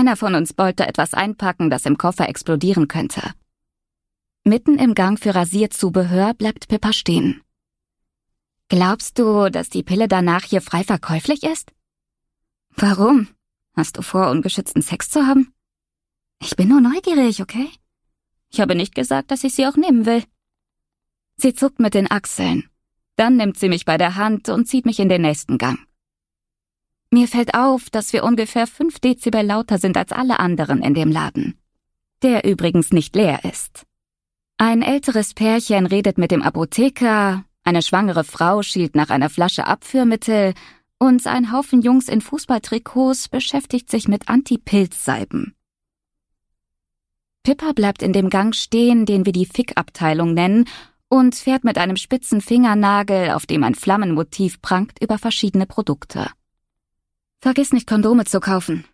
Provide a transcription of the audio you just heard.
Keiner von uns wollte etwas einpacken, das im Koffer explodieren könnte. Mitten im Gang für Rasierzubehör bleibt Pippa stehen. »Glaubst du, dass die Pille danach hier frei verkäuflich ist?« »Warum? Hast du vor, ungeschützten Sex zu haben?« »Ich bin nur neugierig, okay? Ich habe nicht gesagt, dass ich sie auch nehmen will.« Sie zuckt mit den Achseln. Dann nimmt sie mich bei der Hand und zieht mich in den nächsten Gang. Mir fällt auf, dass wir ungefähr 5 Dezibel lauter sind als alle anderen in dem Laden, der übrigens nicht leer ist. Ein älteres Pärchen redet mit dem Apotheker, eine schwangere Frau schielt nach einer Flasche Abführmittel und ein Haufen Jungs in Fußballtrikots beschäftigt sich mit Anti-Pilz-Salben. Pippa bleibt in dem Gang stehen, den wir die Fick-Abteilung nennen, und fährt mit einem spitzen Fingernagel, auf dem ein Flammenmotiv prangt, über verschiedene Produkte. »Vergiss nicht, Kondome zu kaufen«,